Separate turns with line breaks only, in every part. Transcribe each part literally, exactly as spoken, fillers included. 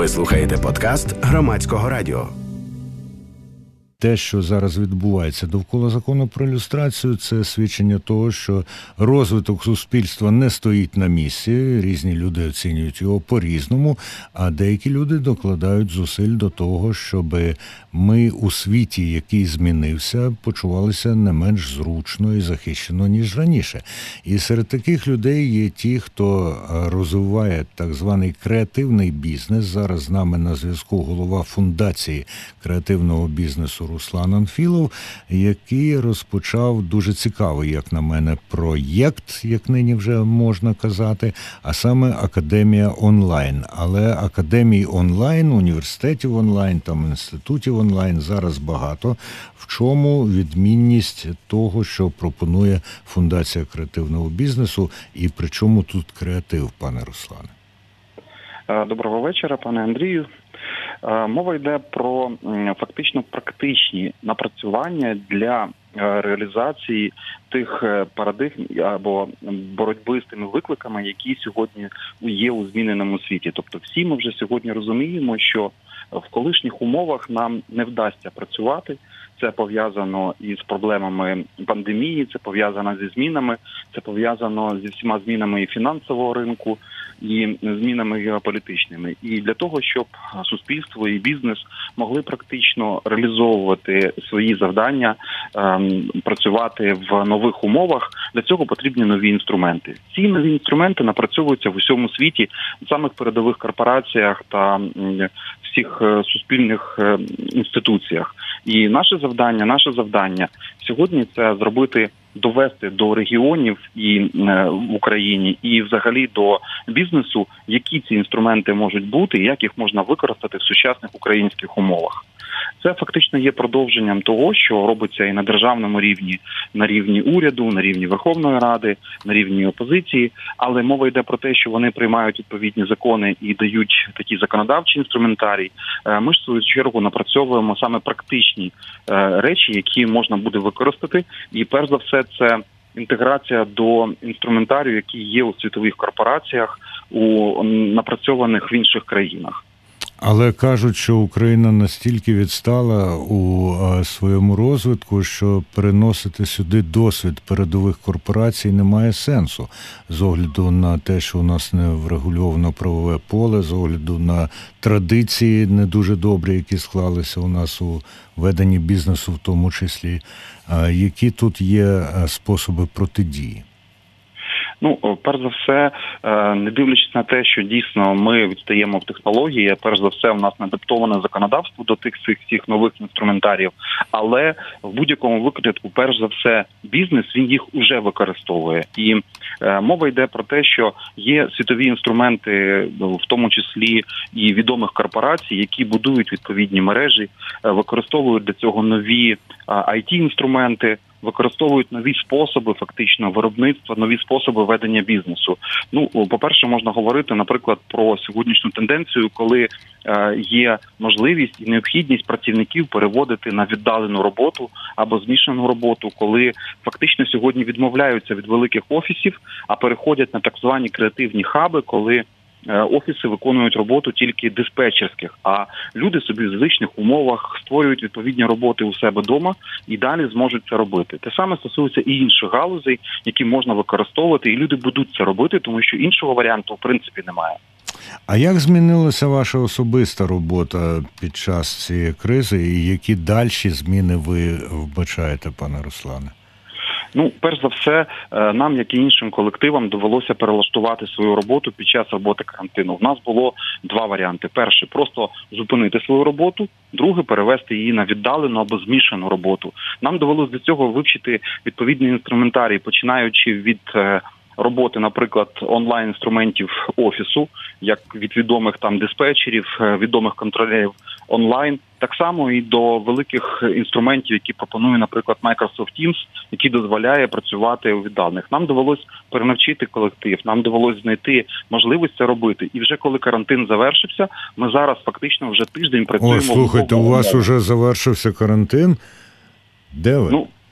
Ви слухаєте подкаст Громадського радіо.
Те, що зараз відбувається довкола закону про люстрацію, це свідчення того, що розвиток суспільства не стоїть на місці, різні люди оцінюють його по-різному, а деякі люди докладають зусиль до того, щоб ми у світі, який змінився, почувалися не менш зручно і захищено, ніж раніше. І серед таких людей є ті, хто розвиває так званий креативний бізнес. Зараз з нами на зв'язку голова фундації креативного бізнесу Руслан Анфілов, який розпочав дуже цікавий, як на мене, проєкт, як нині вже можна казати, а саме Академія онлайн. Але академій онлайн, університетів онлайн, там інститутів онлайн зараз багато. В чому відмінність того, що пропонує Фундація креативного бізнесу, і при чому тут креатив, пане Руслане?
Доброго вечора, пане Андрію. Мова йде про фактично практичні напрацювання для реалізації тих парадигм або боротьби з тими викликами, які сьогодні є у зміненому світі. Тобто всі ми вже сьогодні розуміємо, що в колишніх умовах нам не вдасться працювати. Це пов'язано із проблемами пандемії, це пов'язано зі змінами, це пов'язано зі всіма змінами і фінансового ринку, і змінами геополітичними. І для того, щоб суспільство і бізнес могли практично реалізовувати свої завдання, ем, працювати в нових умовах, для цього потрібні нові інструменти. Ці нові інструменти напрацьовуються в усьому світі, в самих передових корпораціях та м, всіх суспільних інституціях. І наше завдання, наше завдання сьогодні це зробити, довести до регіонів і в Україні, і взагалі до бізнесу, які ці інструменти можуть бути і як їх можна використати в сучасних українських умовах. Це фактично є продовженням того, що робиться і на державному рівні, на рівні уряду, на рівні Верховної Ради, на рівні опозиції, але мова йде про те, що вони приймають відповідні закони і дають такі законодавчі інструментарій. Ми ж в свою чергу напрацьовуємо саме практичні речі, які можна буде використати, і перш за все це інтеграція до інструментарію, який є у світових корпораціях, у напрацьованих в інших країнах.
Але кажуть, що Україна настільки відстала у своєму розвитку, що переносити сюди досвід передових корпорацій немає сенсу. З огляду на те, що у нас не врегульовано правове поле, з огляду на традиції не дуже добрі, які склалися у нас у веденні бізнесу в тому числі. Які тут є способи протидії?
Ну, перш за все, не дивлячись на те, що дійсно ми відстаємо в технології, перш за все, у нас не адаптоване законодавство до тих всіх всіх нових інструментарів, але в будь-якому випадку, перш за все, бізнес, він їх уже використовує. І е, мова йде про те, що є світові інструменти, в тому числі і відомих корпорацій, які будують відповідні мережі, е, використовують для цього нові е, ай ті-інструменти, використовують нові способи фактично виробництва, нові способи ведення бізнесу. Ну, по-перше, можна говорити, наприклад, про сьогоднішню тенденцію, коли е, є можливість і необхідність працівників переводити на віддалену роботу або змішану роботу, коли фактично сьогодні відмовляються від великих офісів, а переходять на так звані креативні хаби, коли офіси виконують роботу тільки диспетчерських, а люди собі в звичних умовах створюють відповідні роботи у себе вдома і далі зможуть це робити. Те саме стосується і інших галузей, які можна використовувати, і люди будуть це робити, тому що іншого варіанту в принципі немає.
А як змінилася ваша особиста робота під час цієї кризи, і які дальші зміни ви вбачаєте, пане Руслане?
Ну, перш за все, нам, як і іншим колективам, довелося перелаштувати свою роботу під час роботи карантину. У нас було два варіанти. Перший – просто зупинити свою роботу, другий – перевести її на віддалену або змішану роботу. Нам довелося до цього вивчити відповідний інструментарій, починаючи від роботи, наприклад, онлайн-інструментів офісу, як від відомих там диспетчерів, відомих контролерів онлайн, так само і до великих інструментів, які пропонує, наприклад, Microsoft Teams, який дозволяє працювати у віддалених. Нам довелось перенавчити колектив, нам довелось знайти можливість це робити. І вже коли карантин завершився, ми зараз фактично вже тиждень працюємо.
О, слухайте, у вас уже завершився карантин? Де ви?
Ну,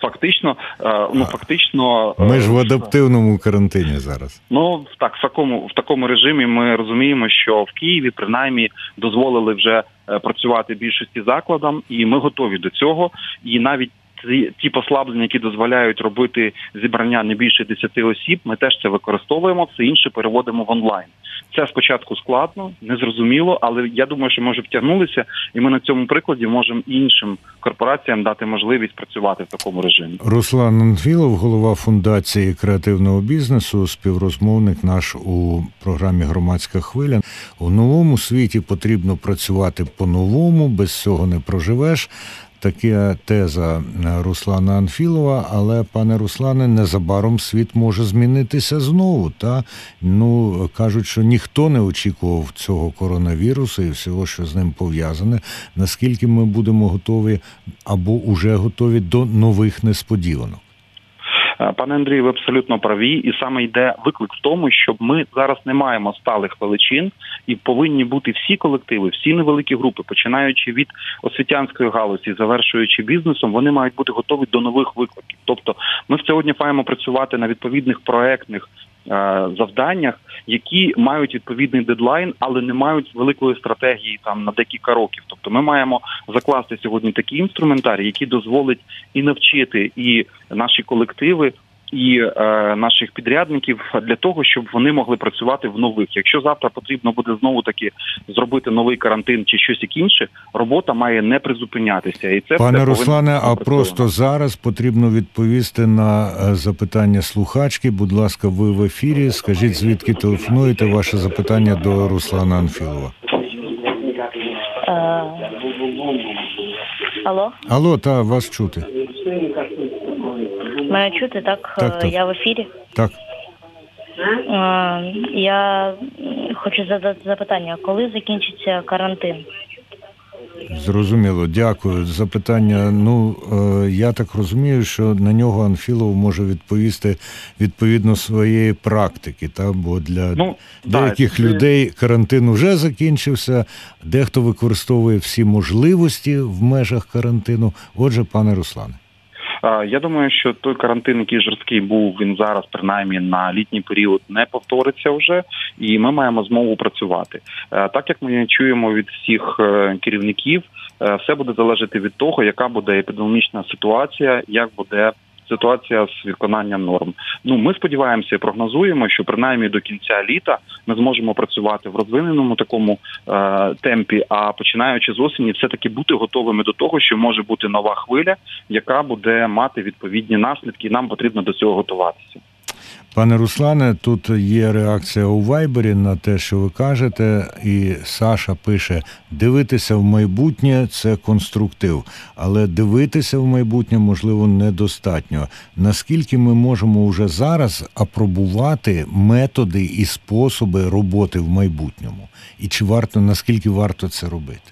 Фактично, ну фактично,
ми ж в адаптивному карантині зараз.
Ну так, в такому в такому режимі ми розуміємо, що в Києві принаймні дозволили вже працювати більшості закладам, і ми готові до цього. І навіть ті послаблення, які дозволяють робити зібрання не більше десяти осіб, ми теж це використовуємо, все інше переводимо в онлайн. Це спочатку складно, незрозуміло, але я думаю, що ми вже втягнулися, і ми на цьому прикладі можемо іншим корпораціям дати можливість працювати в такому режимі.
Руслан Анфілов, голова Фундації креативного бізнесу, співрозмовник наш у програмі «Громадська хвиля». У новому світі потрібно працювати по-новому, без цього не проживеш. Така теза Руслана Анфілова, але, пане Руслане, незабаром світ може змінитися знову. Та? Ну, кажуть, що ніхто не очікував цього коронавірусу і всього, що з ним пов'язане. Наскільки ми будемо готові або уже готові до нових несподіванок?
Пане Андрію, ви абсолютно праві, і саме йде виклик в тому, що ми зараз не маємо сталих величин, і повинні бути всі колективи, всі невеликі групи, починаючи від освітянської галузі, завершуючи бізнесом, вони мають бути готові до нових викликів. Тобто ми сьогодні маємо працювати на відповідних проектних завданнях, які мають відповідний дедлайн, але не мають великої стратегії там на декілька років. Тобто ми маємо закласти сьогодні такий інструментарій, який дозволить і навчити і наші колективи, і е, наших підрядників для того, щоб вони могли працювати в нових. Якщо завтра потрібно буде знову-таки зробити новий карантин чи щось інше, робота має не призупинятися. І це
Пане
все
Руслане, а просто зараз потрібно відповісти на запитання слухачки. Будь ласка, ви в ефірі. Скажіть, звідки телефонуєте, ваше запитання до Руслана Анфілова.
А... Алло?
Алло, та, вас чути.
Мене чути, так?
Так, так.
Я в ефірі?
Так.
Я хочу задати запитання, коли закінчиться карантин?
Зрозуміло, дякую. Запитання, ну, я так розумію, що на нього Анфілов може відповісти відповідно своєї практики, та? Бо для ну, деяких так, людей карантин вже закінчився, дехто використовує всі можливості в межах карантину. Отже, пане Руслане.
Я думаю, що той карантин, який жорсткий був, він зараз, принаймні, на літній період не повториться вже, і ми маємо змогу працювати. Так, як ми чуємо від всіх керівників, все буде залежати від того, яка буде епідеміологічна ситуація, як буде ситуація з виконанням норм. Ну, ми сподіваємося і прогнозуємо, що принаймні до кінця літа ми зможемо працювати в розвиненому такому е, темпі, а починаючи з осені все-таки бути готовими до того, що може бути нова хвиля, яка буде мати відповідні наслідки, і нам потрібно до цього готуватися.
Пане Руслане, тут є реакція у Вайбері на те, що ви кажете, і Саша пише: дивитися в майбутнє – це конструктив, але дивитися в майбутнє, можливо, недостатньо. Наскільки ми можемо вже зараз апробувати методи і способи роботи в майбутньому? І чи варто, наскільки варто це робити?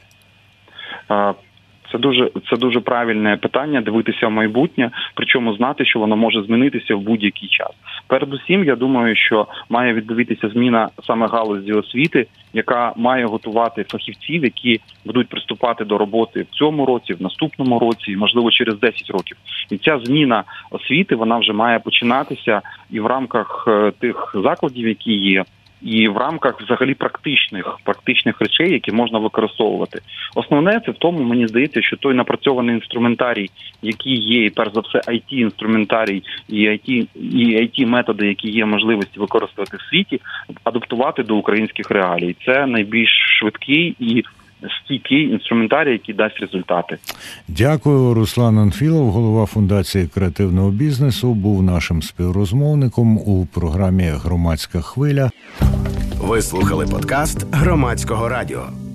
Це дуже, це дуже правильне питання, дивитися в майбутнє, причому знати, що воно може змінитися в будь-який час. Передусім, я думаю, що має відбуватися зміна саме галузі освіти, яка має готувати фахівців, які будуть приступати до роботи в цьому році, в наступному році, можливо, через десять років. І ця зміна освіти, вона вже має починатися і в рамках тих закладів, які є, і в рамках взагалі практичних, практичних речей, які можна використовувати. Основне це в тому, мені здається, що той напрацьований інструментарій, який є, і перш за все ай ті-інструментарій, і ай ті, і ай ті-методи, які є можливості використовувати в світі, адаптувати до українських реалій. Це найбільш швидкий і стійкий інструментарій, який дасть результати.
Дякую. Руслан Анфілов, голова Фундації креативного бізнесу, був нашим співрозмовником у програмі «Громадська хвиля».
Ви слухали подкаст Громадського радіо.